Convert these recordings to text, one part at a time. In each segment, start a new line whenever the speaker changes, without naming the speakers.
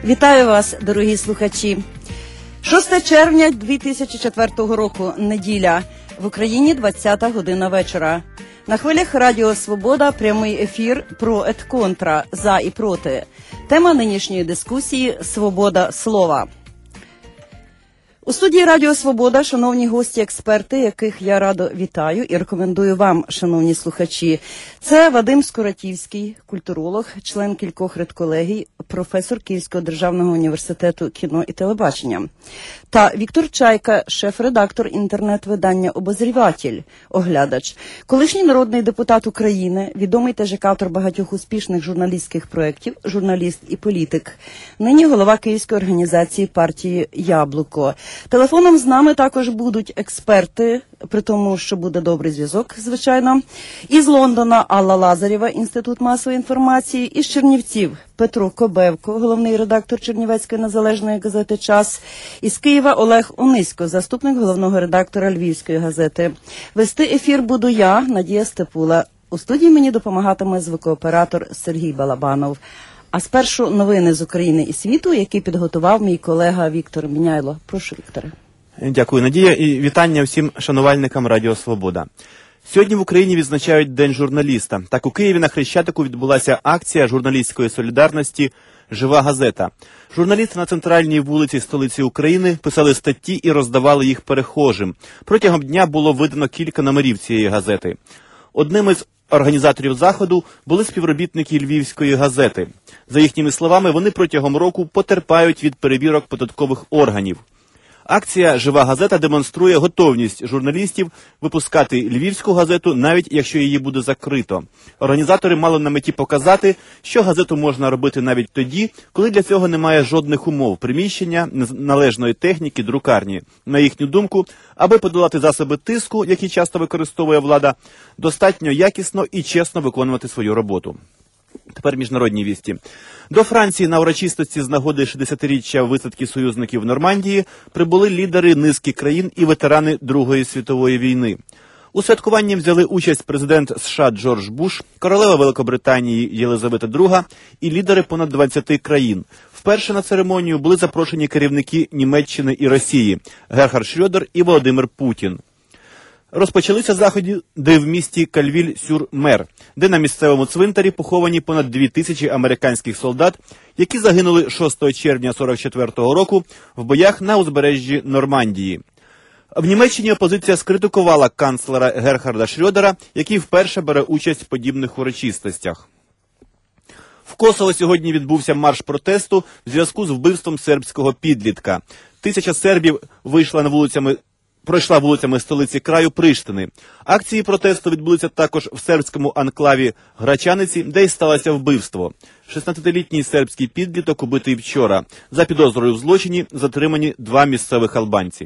Вітаю вас, дорогі слухачі. 6 червня 2004 року, неділя. В Україні 20 година вечора. На хвилях Радіо Свобода прямий ефір про ет-контра, за і проти. Тема нинішньої дискусії – свобода слова. У студії Радіо Свобода, шановні гості-експерти, яких я радо вітаю і рекомендую вам, шановні слухачі. Це Вадим Скуратівський, культуролог, член кількох редколегій, професор Київського державного університету кіно і телебачення. Та Віктор Чайка, шеф-редактор інтернет-видання «Обозріватель», оглядач, колишній народний депутат України, відомий теж як автор багатьох успішних журналістських проєктів, журналіст і політик. Нині голова Київської організації партії «Яблуко». Телефоном з нами також будуть експерти, при тому, що буде добрий зв'язок, звичайно. Із Лондона Алла Лазарєва, Інститут масової інформації, із Чернівців Петро Кобевко, головний редактор Чернівецької незалежної газети «Час», із Києва Олег Онисько, заступник головного редактора Львівської газети. Вести ефір буду я, Надія Степула. У студії мені допомагатиме звукооператор Сергій Балабанов. А спершу новини з України і світу, які підготував мій колега Віктор Міняйло. Прошу, Вікторе.
Дякую, Надія, і вітання всім шанувальникам Радіо Свобода. Сьогодні в Україні відзначають День журналіста. Так, у Києві на Хрещатику відбулася акція журналістської солідарності «Жива газета». Журналісти на центральній вулиці столиці України писали статті і роздавали їх перехожим. Протягом дня було видано кілька номерів цієї газети. Одним із організаторів заходу були співробітники Львівської газети. За їхніми словами, вони протягом року потерпають від перевірок податкових органів. Акція «Жива газета» демонструє готовність журналістів випускати Львівську газету, навіть якщо її буде закрито. Організатори мали на меті показати, що газету можна робити навіть тоді, коли для цього немає жодних умов – приміщення, належної техніки, друкарні. На їхню думку, аби подолати засоби тиску, які часто використовує влада, достатньо якісно і чесно виконувати свою роботу. Тепер міжнародні вісті. До Франції на урочистості з нагоди 60-річчя висадки союзників в Нормандії прибули лідери низки країн і ветерани Другої світової війни. У святкуванні взяли участь президент США Джордж Буш, королева Великобританії Єлизавета II і лідери понад 20 країн. Вперше на церемонію були запрошені керівники Німеччини і Росії – Герхард Шрьодер і Володимир Путін. Розпочалися заходи в місті Кальвіль-сюр-Мер, де на місцевому цвинтарі поховані понад 2000 американських солдат, які загинули 6 червня 1944 року в боях на узбережжі Нормандії. В Німеччині опозиція скритикувала канцлера Герхарда Шрьодера, який вперше бере участь в подібних урочистостях. В Косово сьогодні відбувся марш протесту в зв'язку з вбивством сербського підлітка. 1000 сербів пройшла вулицями столиці краю Приштини. Акції протесту відбулися також в сербському анклаві Грачаниці, де й сталося вбивство. 16-літній сербський підліток убитий вчора. За підозрою в злочині затримані 2 місцевих албанці.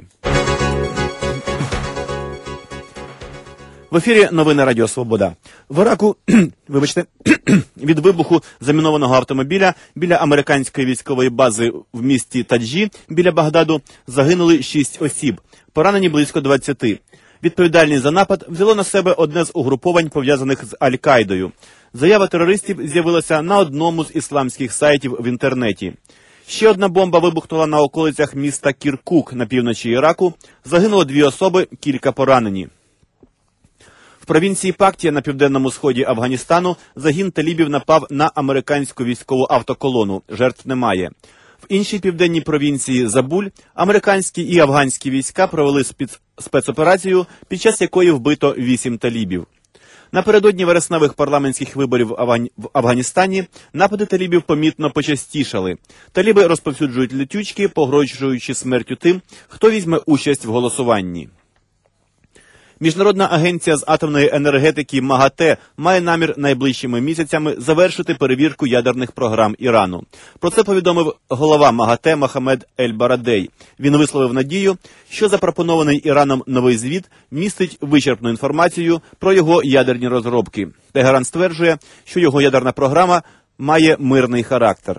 В ефірі новини Радіо Свобода. В Іраку, від вибуху замінованого автомобіля біля американської військової бази в місті Таджі, біля Багдаду, загинули 6 осіб. Поранені близько 20. Відповідальність за напад взяло на себе одне з угруповань, пов'язаних з Аль-Каїдою. Заява терористів з'явилася на одному з ісламських сайтів в інтернеті. Ще одна бомба вибухнула на околицях міста Кіркук на півночі Іраку. Загинуло 2 особи, кілька поранені. В провінції Пактія на південному сході Афганістану загін талібів напав на американську військову автоколону. Жертв немає. В іншій південній провінції Забуль американські і афганські війська провели спецоперацію, під час якої вбито 8 талібів. Напередодні вересневих парламентських виборів в Афганістані напади талібів помітно почастішали. Таліби розповсюджують летючки, погрожуючи смертю тим, хто візьме участь в голосуванні. Міжнародна агенція з атомної енергетики МАГАТЕ має намір найближчими місяцями завершити перевірку ядерних програм Ірану. Про це повідомив голова МАГАТЕ Мохаммед Ель-Барадей. Він висловив надію, що запропонований Іраном новий звіт містить вичерпну інформацію про його ядерні розробки. Тегеран стверджує, що його ядерна програма має мирний характер.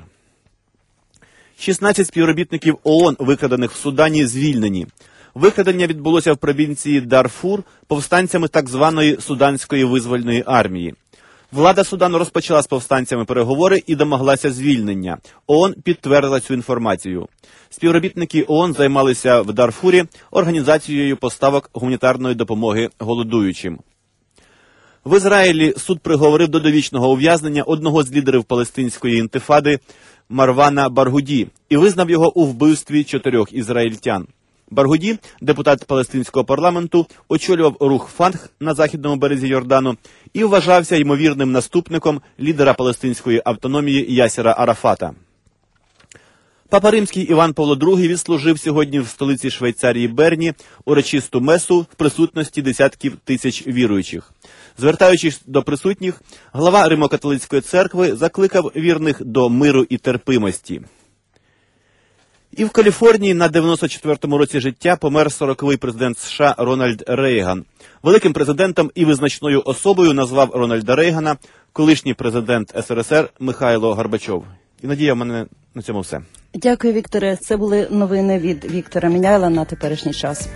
16 співробітників ООН, викрадених в Судані, звільнені. Викрадення відбулося в провінції Дарфур повстанцями так званої Суданської визвольної армії. Влада Судану розпочала з повстанцями переговори і домоглася звільнення. ООН підтвердила цю інформацію. Співробітники ООН займалися в Дарфурі організацією поставок гуманітарної допомоги голодуючим. В Ізраїлі суд приговорив до довічного ув'язнення одного з лідерів палестинської інтифади Марвана Баргуді і визнав його у вбивстві 4 ізраїльтян. Баргуді, депутат палестинського парламенту, очолював рух Фатх на західному березі Йордану і вважався ймовірним наступником лідера палестинської автономії Ясера Арафата. Папа Римський Іван Павло II відслужив сьогодні в столиці Швейцарії Берні урочисту месу в присутності десятків тисяч віруючих. Звертаючись до присутніх, глава Римо-католицької церкви закликав вірних до миру і терпимості. І в Каліфорнії на 94-му році життя помер 40-й президент США Рональд Рейган. Великим президентом і визначною особою назвав Рональда Рейгана колишній президент СРСР Михайло Горбачов. І, Надія, в мене на цьому все.
Дякую, Вікторе. Це були новини від Віктора Міняйла на теперішній час.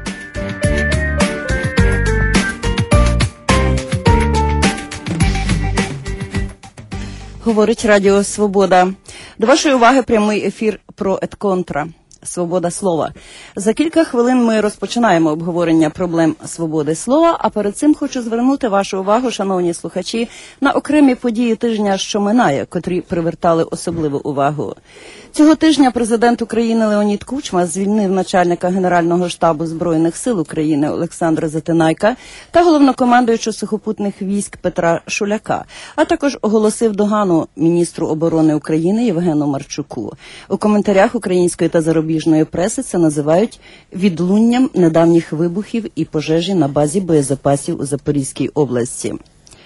Говорить Радіо Свобода. До вашої уваги прямий ефір про ЕТКонтра. Свобода слова. За кілька хвилин ми розпочинаємо обговорення проблем свободи слова, а перед цим хочу звернути вашу увагу, шановні слухачі, на окремі події тижня, що минає, котрі привертали особливу увагу. Цього тижня президент України Леонід Кучма звільнив начальника Генерального штабу Збройних сил України Олександра Затинайка та головнокомандуючого сухопутних військ Петра Шуляка, а також оголосив догану міністру оборони України Євгену Марчуку. У коментарях української та зарубіжної преси це називають відлунням недавніх вибухів і пожежі на базі боєзапасів у Запорізькій області.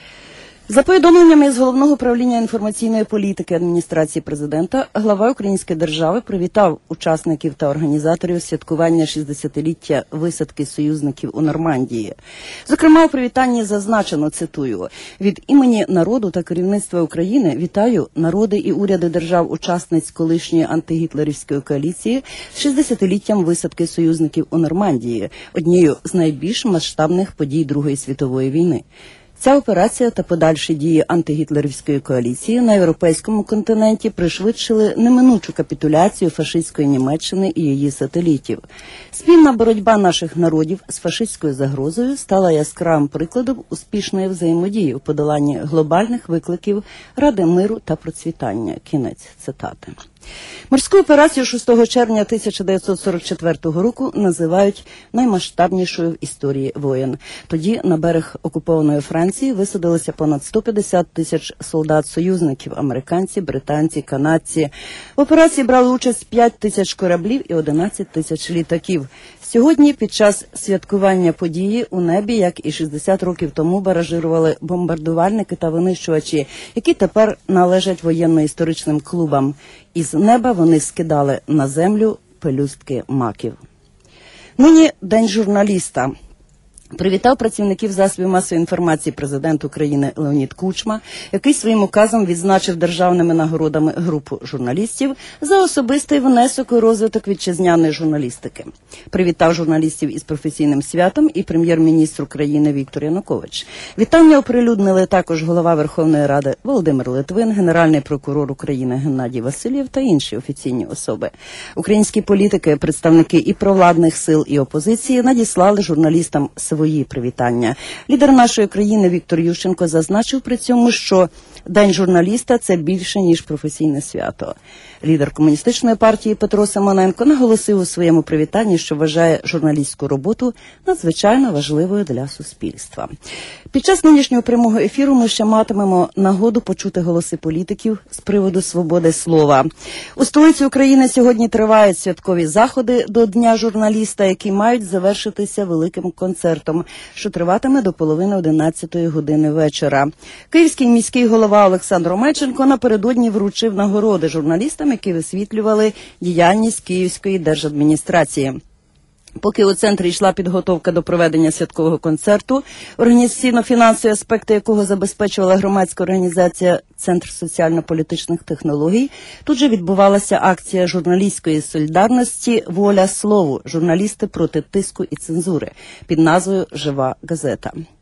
За повідомленнями з Головного управління інформаційної політики адміністрації президента, глава Української держави привітав учасників та організаторів святкування 60-ліття висадки союзників у Нормандії. Зокрема, у привітанні зазначено, цитую, «Від імені народу та керівництва України вітаю народи і уряди держав-учасниць колишньої антигітлерівської коаліції з 60-літтям висадки союзників у Нормандії, однією з найбільш масштабних подій Другої світової війни». Ця операція та подальші дії антигітлерівської коаліції на європейському континенті пришвидшили неминучу капітуляцію фашистської Німеччини і її сателітів. Спільна боротьба наших народів з фашистською загрозою стала яскравим прикладом успішної взаємодії у подоланні глобальних викликів Ради миру та процвітання. Кінець цитати. Морську операцію 6 червня 1944 року називають наймасштабнішою в історії воєн. Тоді на берег окупованої Франції висадилися понад 150 тисяч солдат-союзників – американці, британці, канадці. В операції брали участь 5 тисяч кораблів і 11 тисяч літаків. Сьогодні під час святкування події у небі, як і 60 років тому, баражирували бомбардувальники та винищувачі, які тепер належать воєнно-історичним клубам. Із неба вони скидали на землю пелюстки маків. Нині День журналіста. Привітав працівників засобів масової інформації президент України Леонід Кучма, який своїм указом відзначив державними нагородами групу журналістів за особистий внесок у розвиток вітчизняної журналістики. Привітав журналістів із професійним святом і прем'єр-міністр України Віктор Янукович. Вітання оприлюднили також голова Верховної Ради Володимир Литвин, генеральний прокурор України Геннадій Васильєв та інші офіційні особи. Українські політики, представники і провладних сил, і опозиції надіслали журналістам свої привітання. Лідер нашої країни Віктор Ющенко зазначив при цьому, що День журналіста – це більше, ніж професійне свято. Лідер комуністичної партії Петро Симоненко наголосив у своєму привітанні, що вважає журналістську роботу надзвичайно важливою для суспільства. Під час нинішнього прямого ефіру ми ще матимемо нагоду почути голоси політиків з приводу свободи слова. У столиці України сьогодні тривають святкові заходи до Дня журналіста, які мають завершитися великим концертом, що триватиме до половини 11-ї години вечора. Київський міський голова Олександр Омельченко напередодні вручив нагороди журналістам, які висвітлювали діяльність Київської держадміністрації. Поки у центрі йшла підготовка до проведення святкового концерту, організаційно-фінансові аспекти якого забезпечувала громадська організація «Центр соціально-політичних технологій», тут же відбувалася акція журналістської солідарності «Воля слову. Журналісти проти тиску і цензури» під назвою «Жива газета».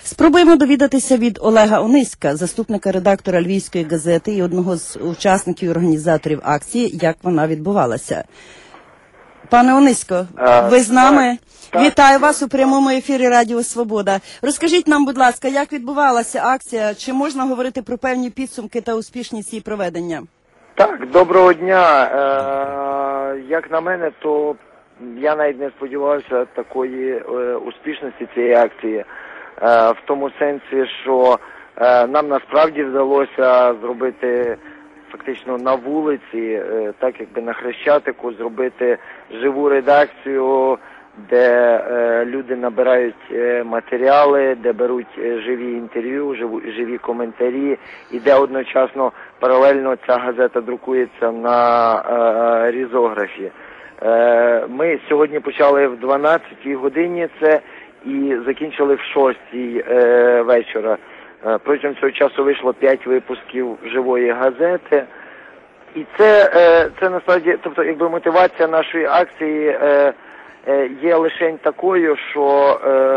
Спробуємо довідатися від Олега Ониська, заступника редактора Львівської газети і одного з учасників і організаторів акції, як вона відбувалася. Пане Онисько, ви з нами?
Так.
Вітаю вас у прямому ефірі Радіо Свобода. Розкажіть нам, будь ласка, як відбувалася акція? Чи можна говорити про певні підсумки та успішність її проведення?
Так, доброго дня. Як на мене, то я навіть не сподівався такої успішності цієї акції. В тому сенсі, що нам насправді вдалося зробити фактично на вулиці, так якби на Хрещатику, зробити живу редакцію, де люди набирають матеріали, де беруть живі інтерв'ю, живі коментарі, і де одночасно паралельно ця газета друкується на різографі. Ми сьогодні почали в 12-й годині це і закінчили в 6-й вечора. Протягом цього часу вийшло 5 випусків живої газети. І це насправді, тобто, якби мотивація нашої акції є лише такою, що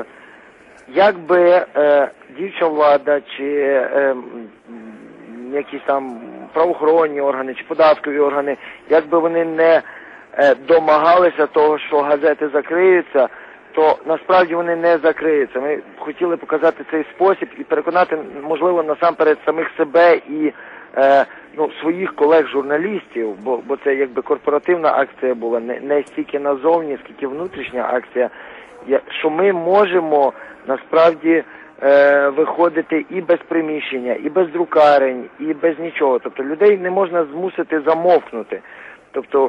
якби діюча влада чи якісь там правоохоронні органи чи податкові органи, якби вони не домагалися того, що газети закриються, то насправді вони не закриються. Ми хотіли показати цей спосіб і переконати, можливо, насамперед самих себе і своїх колег-журналістів, бо це якби корпоративна акція була, не стільки назовні, скільки внутрішня акція, що ми можемо насправді виходити і без приміщення, і без друкарень, і без нічого. Тобто людей не можна змусити замовкнути. Тобто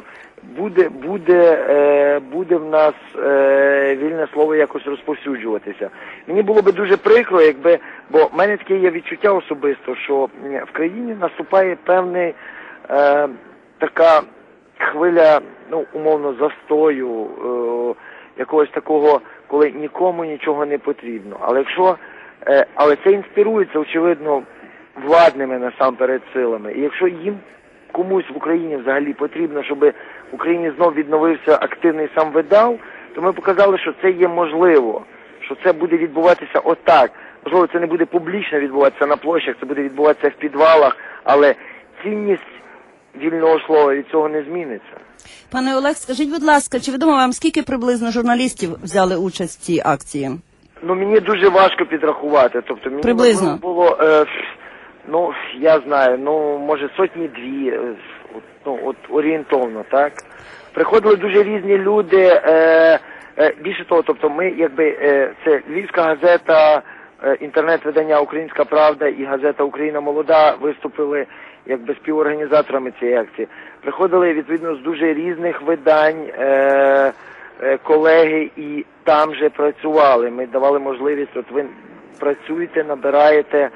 буде в нас вільне слово якось розповсюджуватися. Мені було би дуже прикро, бо в мене таке є відчуття особисто, що в країні наступає певний така хвиля, умовно, застою, якогось такого, коли нікому нічого не потрібно. Але це інспірується, очевидно, владними насамперед силами. І якщо їм комусь в Україні взагалі потрібно, щоб в Україні знов відновився активний самвидав, то ми показали, що це є можливо, що це буде відбуватися отак. Можливо, це не буде публічно відбуватися на площах, це буде відбуватися в підвалах, але цінність вільного слова від цього не зміниться.
Пане Олег, скажіть, будь ласка, чи відомо вам, скільки приблизно журналістів взяли участь в цій акції?
Мені дуже важко підрахувати. Тобто мені
приблизно
було, я знаю, може сотні-дві, орієнтовно, так? Приходили дуже різні люди, більше того, тобто ми, це Львівська газета, інтернет-видання «Українська правда» і газета «Україна молода» виступили співорганізаторами цієї акції. Приходили, відповідно, з дуже різних видань колеги і там же працювали. Ми давали можливість, ви працюєте, набираєте,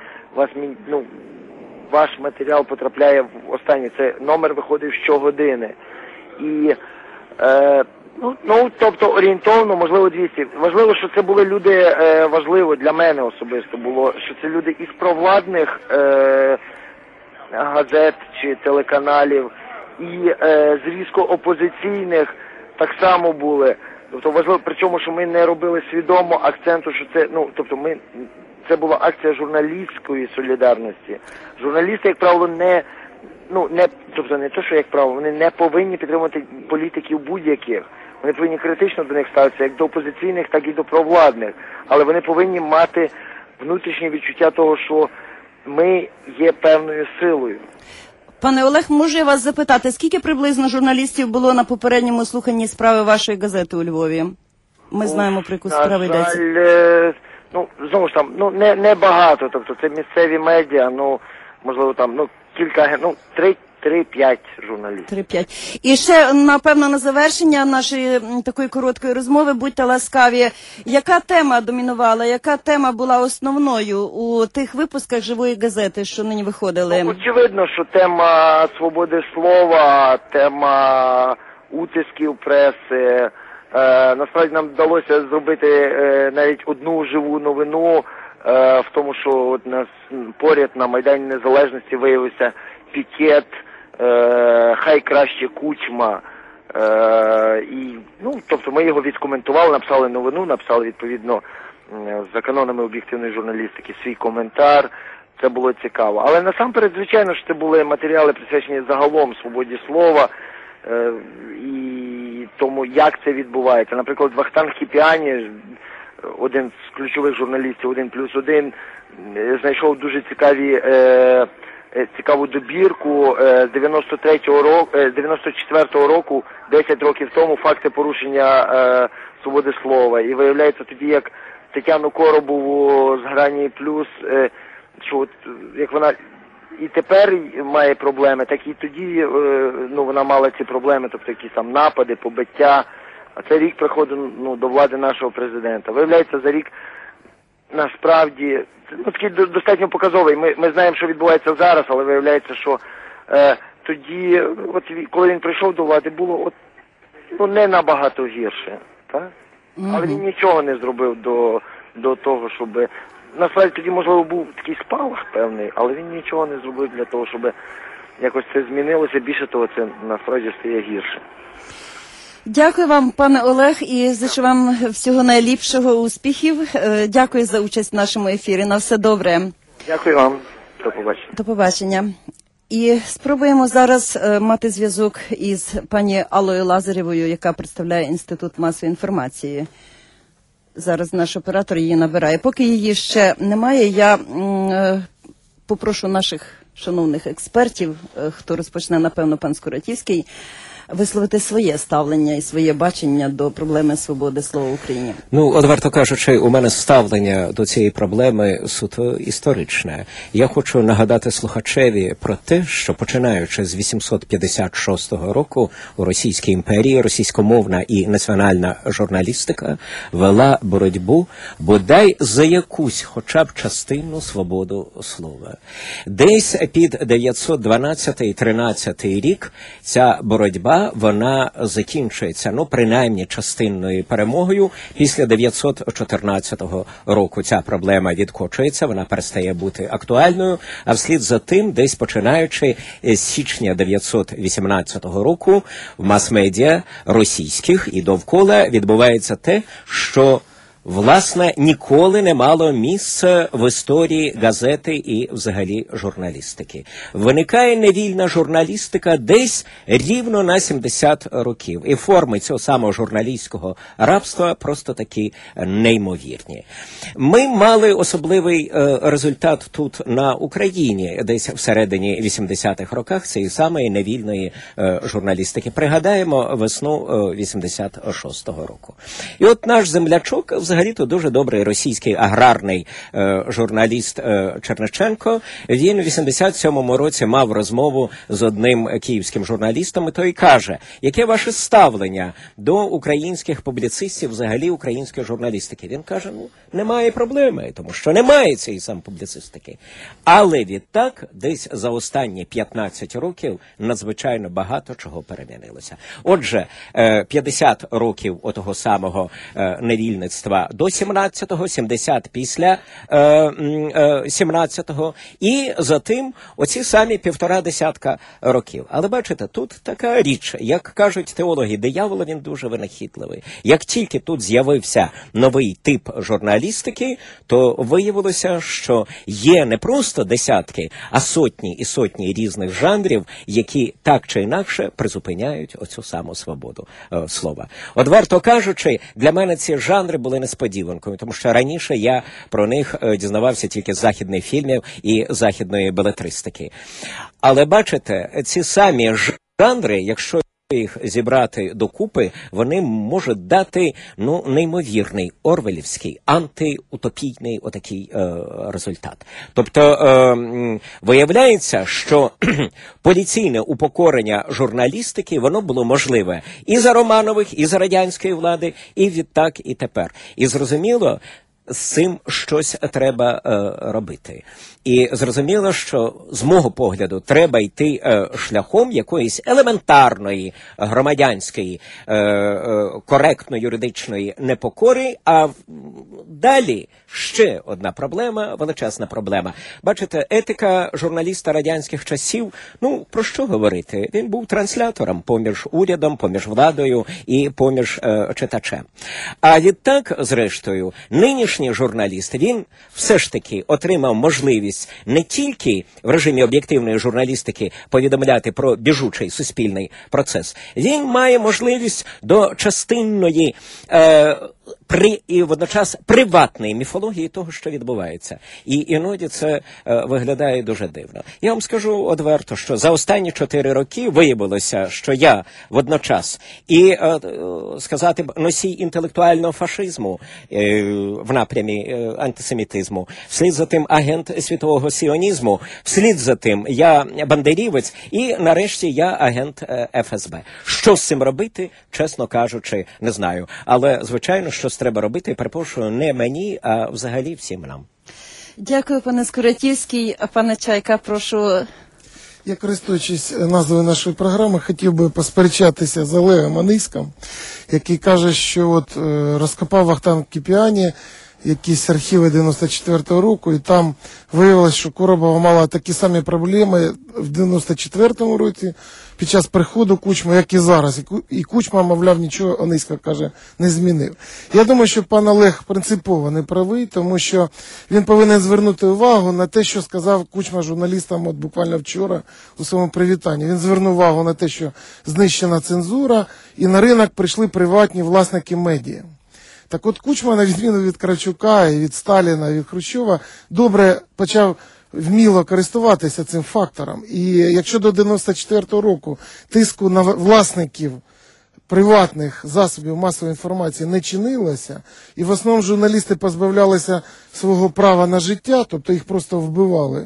ваш матеріал потрапляє в останній. Це номер виходив щогодини. І, тобто орієнтовно, можливо, 200. Важливо, що це були люди, важливо для мене особисто було, що це люди із провладних газет чи телеканалів, і з різко опозиційних так само були. Тобто важливо, причому, що ми не робили свідомо акценту, що це, це була акція журналістської солідарності. Журналісти, як правило, не те, що як правило, вони не повинні підтримувати політиків будь-яких. Вони повинні критично до них ставитися, як до опозиційних, так і до провладних. Але вони повинні мати внутрішнє відчуття того, що ми є певною силою.
Пане Олег, можу я вас запитати, скільки приблизно журналістів було на попередньому слуханні справи вашої газети у Львові? Ми знаємо, про яку справу йдеться.
Знову ж там, не багато, тобто це місцеві медіа, можливо, там, кілька, 3-5 журналістів.
3-5. І ще, напевно, на завершення нашої такої короткої розмови, будьте ласкаві, яка тема домінувала, яка тема була основною у тих випусках живої газети, що нині виходили?
Очевидно, що тема свободи слова, тема утисків преси. Насправді нам вдалося зробити навіть одну живу новину в тому, що от нас поряд на Майдані Незалежності виявився пікет, хай краще Кучма. Тобто ми його відкоментували, написали новину, написали відповідно за канонами об'єктивної журналістики, свій коментар. Це було цікаво. Але насамперед, звичайно, що це були матеріали, присвячені загалом свободі слова і тому, як це відбувається. Наприклад, Вахтанг Кіпіані, один з ключових журналістів 1+1, знайшов дуже цікаву добірку з 94-го року, 10 років тому, факти порушення свободи слова. І виявляється тоді, як Тетяну Коробову з Грані Плюс, що от, як вона і тепер має проблеми, так і тоді вона мала ці проблеми, тобто якісь там напади, побиття. А це рік приходу до влади нашого президента. Виявляється, за рік насправді такий достатньо показовий. Ми знаємо, що відбувається зараз, але виявляється, що тоді, от коли він прийшов до влади, було не набагато гірше, так? Але він нічого не зробив до того, щоб... Насправді тоді, можливо, був такий спалах певний, але він нічого не зробив для того, щоб якось це змінилося. Більше того, це насправді стає гірше.
Дякую вам, пане Олег, і зичу вам всього найліпшого, успіхів. Дякую за участь в нашому ефірі. На все добре.
Дякую вам. До побачення.
До побачення. І спробуємо зараз мати зв'язок із пані Аллою Лазарєвою, яка представляє Інститут масової інформації. Зараз наш оператор її набирає. Поки її ще немає, я попрошу наших шановних експертів, хто розпочне, напевно, пан Скуратівський, висловити своє ставлення і своє бачення до проблеми свободи слова в Україні.
Одверто кажучи, у мене ставлення до цієї проблеми суто історичне. Я хочу нагадати слухачеві про те, що починаючи з 856 року у Російській імперії російськомовна і національна журналістика вела боротьбу бодай за якусь хоча б частинну свободу слова. Десь під 912-13 рік ця боротьба вона закінчується, принаймні частинною перемогою. Після 914 року ця проблема відкочується, вона перестає бути актуальною, а вслід за тим, десь починаючи з січня 918 року, в мас-медіа російських і довкола відбувається те, що власне, ніколи не мало місця в історії газети і взагалі журналістики. Виникає невільна журналістика десь рівно на 70 років. І форми цього самого журналістського рабства просто такі неймовірні. Ми мали особливий результат тут на Україні, десь всередині 80-х роках цієї самої невільної журналістики. Пригадаємо весну 86-го року. І от наш землячок, взагалі-то дуже добрий російський аграрний журналіст Черниченко, він у 87-му році мав розмову з одним київським журналістом, і той каже, яке ваше ставлення до українських публіцистів, взагалі української журналістики? Він каже, немає проблеми, тому що немає цієї сам публіцистики. Але відтак, десь за останні 15 років надзвичайно багато чого перемінилося. Отже, 50 років отого самого невільництва до 17-го, 70 після 17-го, і за тим оці самі 1,5 десятка років. Але бачите, тут така річ, як кажуть теологи, диявол, він дуже винахідливий. Як тільки тут з'явився новий тип журналістики, то виявилося, що є не просто десятки, а сотні і сотні різних жанрів, які так чи інакше призупиняють оцю саму свободу слова. Одверто кажучи, для мене ці жанри були несподіванкою, тому що раніше я про них дізнавався тільки з західних фільмів і західної белетристики. Але бачите, ці самі жанри, якщо їх зібрати докупи, вони можуть дати, неймовірний, орвелівський, антиутопійний отакий результат. Тобто, виявляється, що поліційне упокорення журналістики, воно було можливе і за Романових, і за радянської влади, і відтак, і тепер. І зрозуміло, з цим щось треба робити. І зрозуміло, що з мого погляду треба йти шляхом якоїсь елементарної громадянської коректної юридичної непокори, а далі ще одна проблема, величезна проблема. Бачите, етика журналіста радянських часів, про що говорити? Він був транслятором поміж урядом, поміж владою і поміж читачем. А відтак, зрештою, нинішні нинішній журналіст, він все ж таки отримав можливість не тільки в режимі об'єктивної журналістики повідомляти про біжучий суспільний процес, він має можливість до частинної і водночас приватної міфології того, що відбувається. І іноді це виглядає дуже дивно. Я вам скажу одверто, що за останні 4 роки виявилося, що я водночас і, сказати, носій інтелектуального фашизму в напрямі антисемітизму, вслід за тим агент світового сіонізму, вслід за тим я бандерівець і, нарешті, я агент ФСБ. Що з цим робити, чесно кажучи, не знаю. Але, звичайно, щось треба робити, перепрошую, не мені, а взагалі всім нам.
Дякую, пане Скуратівський. Пане Чайка, прошу.
Я, користуючись назвою нашої програми, хотів би посперечатися з Олегом Аниськом, який каже, що от розкопав Вахтанг Кіпіані якісь архіви 94-го року, і там виявилось, що Коробова мала такі самі проблеми в 94-му році під час приходу Кучми, як і зараз. І Кучма, мовляв, нічого, Аниська каже, не змінив. Я думаю, що пан Олег принципово не правий, тому що він повинен звернути увагу на те, що сказав Кучма журналістам от буквально вчора у своєму привітанні. Він звернув увагу на те, що знищена цензура, і на ринок прийшли приватні власники медіа. Так от Кучма, на відміну від Кравчука, і від Сталіна, і від Хрущова, добре почав вміло користуватися цим фактором. І якщо до 94-го року тиску на власників приватних засобів масової інформації не чинилося, і в основному журналісти позбавлялися свого права на життя, тобто їх просто вбивали,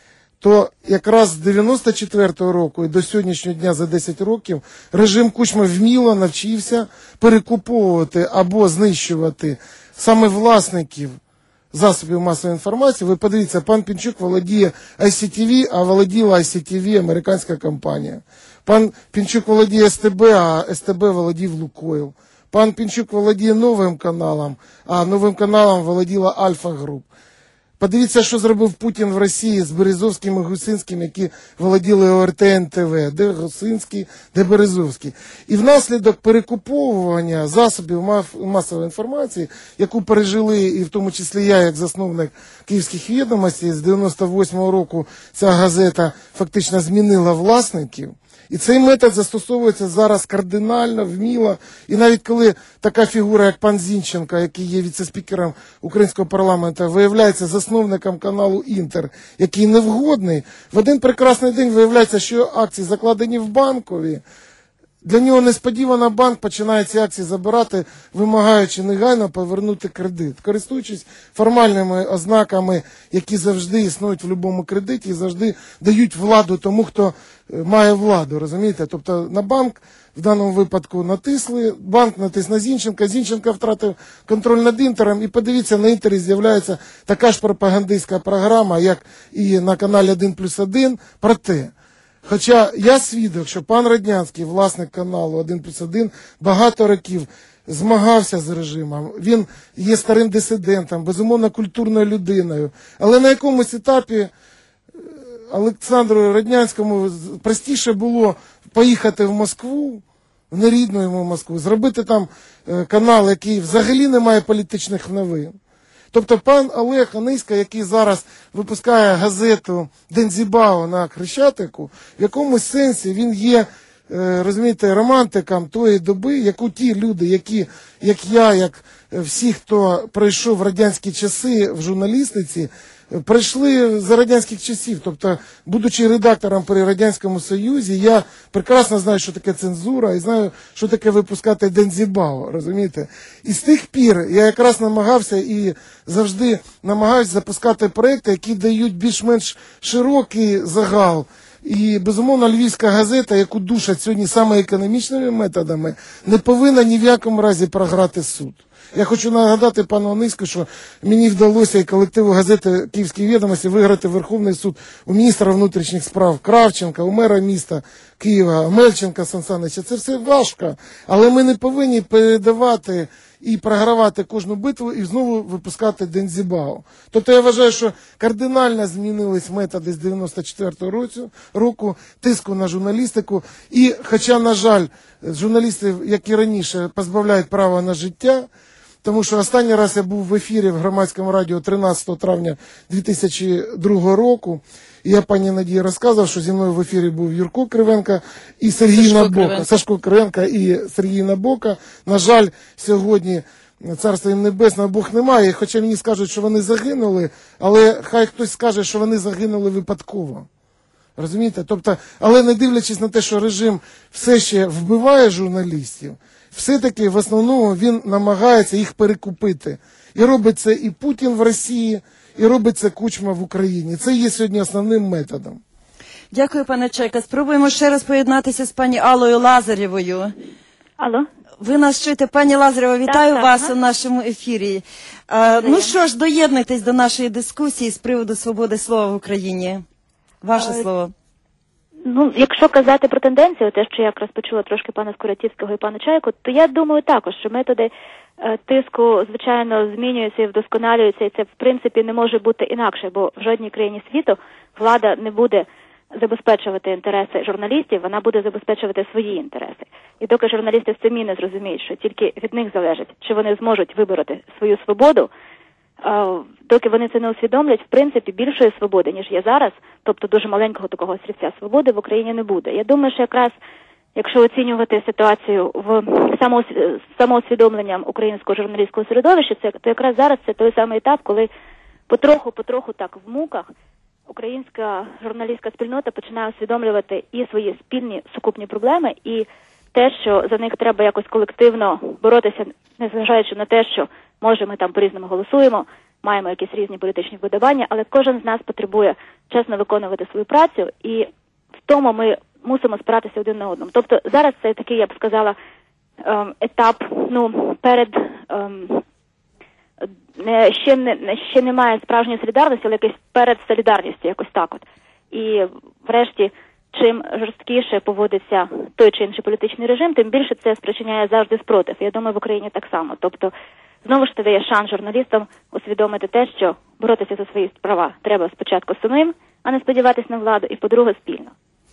то якраз з 94-го року і до сьогоднішнього дня за 10 років режим Кучми вміло навчився перекуповувати або знищувати саме власників засобів масової інформації. Ви подивіться, пан Пінчук володіє ICTV, а володіла ICTV американська компанія. Пан Пінчук володіє СТБ, а СТБ володів Лукойл. Пан Пінчук володіє Новим каналом, а Новим каналом володіла Альфа Груп. Подивіться, що зробив Путін в Росії з Березовським і Гусинським, які володіли ОРТ НТВ, де Гусинський, де Березовський. І внаслідок перекуповування засобів масової інформації, яку пережили, і в тому числі я, як засновник Київських відомостей, з 98-го року ця газета фактично змінила власників. І цей метод застосовується зараз кардинально, вміло. І навіть коли така фігура, як пан Зінченко, який є віце-спікером українського парламенту, виявляється засновником каналу «Інтер», який невгодний, в один прекрасний день виявляється, що акції закладені в банкові. Для нього несподівано банк починає ці акції забирати, вимагаючи негайно повернути кредит. Користуючись формальними ознаками, які завжди існують в будь-якому кредиті і завжди дають владу тому, хто має владу, розумієте? Тобто на банк в даному випадку натисли, банк натис на Зінченка, Зінченка втратив контроль над Інтером, і подивіться, на Інтері з'являється така ж пропагандистська програма, як і на каналі 1+1, про те. Хоча я свідок, що пан Роднянський, власник каналу 1+1, багато років змагався з режимом. Він є старим дисидентом, безумовно культурною людиною. Але на якомусь етапі Олександру Роднянському простіше було поїхати в Москву, в нерідну йому Москву, зробити там канал, який взагалі не має політичних новин. Тобто пан Олег Анисько, який зараз випускає газету «Дензібао» на Хрещатику, в якомусь сенсі він є, розумієте, романтиком тої доби, яку ті люди, які, як я, як всі, хто пройшов радянські часи в журналістиці, прийшли за радянських часів. Тобто, будучи редактором при Радянському Союзі, я прекрасно знаю, що таке цензура, і знаю, що таке випускати «Дензібао», розумієте? І з тих пір я якраз намагався і завжди намагаюся запускати проекти, які дають більш-менш широкий загал. І, безумовно, Львівська газета, яку душать сьогодні саме економічними методами, не повинна ні в якому разі програти суд. Я хочу нагадати пану Аниську, що мені вдалося і колективу газети «Київські відомості» виграти Верховний суд у міністра внутрішніх справ Кравченка, у мера міста Києва, Мельченка Сан Санича. Це все важко, але ми не повинні передавати і програвати кожну битву і знову випускати «Дензібао». Тобто я вважаю, що кардинально змінились методи з 94-го року тиску на журналістику. І хоча, на жаль, журналістів, як і раніше, позбавляють права на життя, тому що останній раз я був в ефірі в громадському радіо 13 травня 2002 року, і я пані Надії розказував, що зі мною в ефірі був Юрко Кривенко і Сашко Кривенко і Сергій Набока. На жаль, сьогодні Царство їм небесне, Бог немає, хоча мені скажуть, що вони загинули, але хай хтось скаже, що вони загинули випадково. Розумієте? Тобто, але не дивлячись на те, що режим все ще вбиває журналістів, все-таки в основному він намагається їх перекупити. І робить це і Путін в Росії, і робить це Кучма в Україні. Це є сьогодні основним методом.
Дякую, пане Чайка. Спробуємо ще раз поєднатися з пані Аллою Лазарєвою.
Алло.
Ви нас чуєте, пані Лазарєва, вітаю
так,
вас у нашому ефірі. Ну що ж, доєднуйтесь до нашої дискусії з приводу свободи слова в Україні. Ваше слово.
Ну, якщо казати про тенденцію, те, що я якраз почула трошки пана Скуратівського і пана Чайку, то я думаю також, що методи тиску, звичайно, змінюються і вдосконалюються, і це, в принципі, не може бути інакше, бо в жодній країні світу влада не буде забезпечувати інтереси журналістів, вона буде забезпечувати свої інтереси. І доки журналісти самі не зрозуміють, що тільки від них залежить, чи вони зможуть вибороти свою свободу, доки вони це не усвідомлять, в принципі, більшої свободи, ніж є зараз, тобто дуже маленького такого острівця свободи в Україні не буде. Я думаю, що якраз, якщо оцінювати ситуацію в самоусвідомленням українського журналістського середовища, то якраз зараз це той самий етап, коли потроху так в муках українська журналістська спільнота починає усвідомлювати і свої спільні сукупні проблеми, і те, що за них треба якось колективно боротися, незважаючи на те, що, може, ми там по-різному голосуємо, маємо якісь різні політичні вподобання, але кожен з нас потребує чесно виконувати свою працю, і в тому ми мусимо спиратися один на одному. Тобто зараз це такий, я б сказала, етап, перед... ще немає справжньої солідарності, але якось перед солідарністю, якось так от. І врешті, чим жорсткіше поводиться той чи інший політичний режим, тим більше це спричиняє завжди спротив. Я думаю, в Україні так само. Тобто, знову ж таки, є шанс журналістам усвідомити те, що боротися за свої права треба спочатку самим, а не сподіватись на владу, і, по-друге, спільно.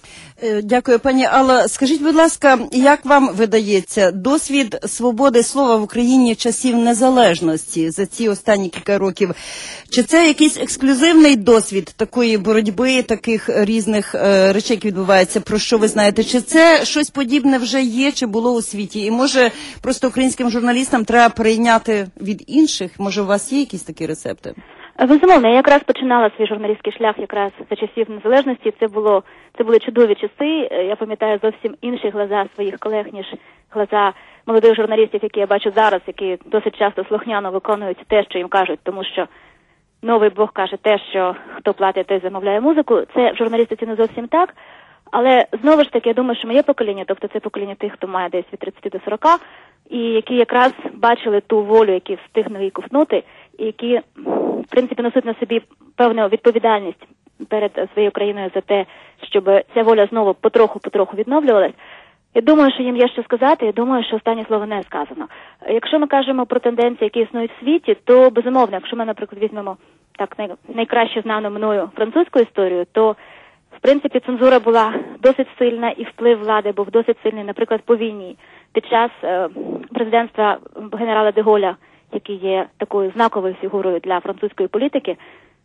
Дякую, пані Алла. Скажіть, будь ласка, як вам видається, досвід свободи слова в Україні часів незалежності за ці останні кілька років, чи це якийсь ексклюзивний досвід такої боротьби, таких різних речей, які відбуваються, про що ви знаєте? Чи це щось подібне вже є, чи було у світі? І може просто українським журналістам треба прийняти від інших? Може у вас є якісь такі рецепти?
Безумовно, я якраз починала свій журналістський шлях якраз за часів незалежності. Це були чудові часи. Я пам'ятаю зовсім інші глаза своїх колег, ніж глаза молодих журналістів, які я бачу зараз, які досить часто слухняно виконують те, що їм кажуть, тому що новий Бог каже те, що хто платить, той замовляє музику. Це в журналістиці не зовсім так. Але знову ж таки, я думаю, що моє покоління, тобто це покоління тих, хто має десь від 30 до 40, і які якраз бачили ту волю, які встигли її ковтнути, і які, в принципі, несуть на собі певну відповідальність перед своєю країною за те, щоб ця воля знову потроху відновлювалась. Я думаю, що їм є що сказати, я думаю, що останнє слово не сказано. Якщо ми кажемо про тенденції, які існують в світі, то, безумовно, якщо ми, наприклад, візьмемо так найкраще знану мною французьку історію, то в принципі, цензура була досить сильна і вплив влади був досить сильний, наприклад, по війні. Під час президентства генерала де Голля, який є такою знаковою фігурою для французької політики,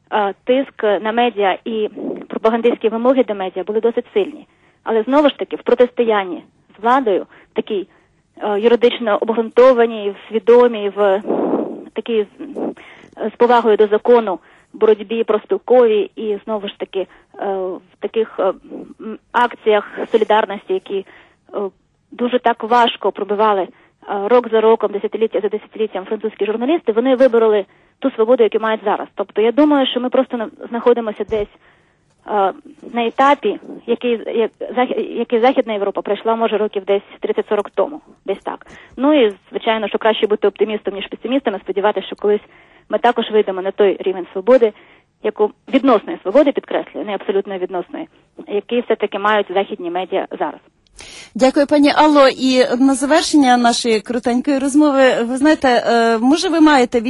тиск на медіа і пропагандистські вимоги до медіа були досить сильні. Але знову ж таки, в протистоянні з владою, такій юридично обґрунтованій, свідомій, в такій з повагою до закону, боротьбі профспілковій і, знову ж таки, в таких акціях солідарності, які дуже так важко пробивали рок за роком, десятиліття за десятиліттям французькі журналісти, вони вибороли ту свободу, яку мають зараз. Тобто я думаю, що ми просто знаходимося десь на етапі, який Західна Європа пройшла, може, років десь 30-40 тому, десь так. Ну і, звичайно, що краще бути оптимістом, ніж песимістом, і сподіватися, що колись ми також вийдемо на той рівень свободи, яку відносної свободи, підкреслюю, не абсолютно відносної, який все-таки мають західні медіа зараз.
Дякую, пані Алло. І на завершення нашої коротенької розмови, ви знаєте, може ви маєте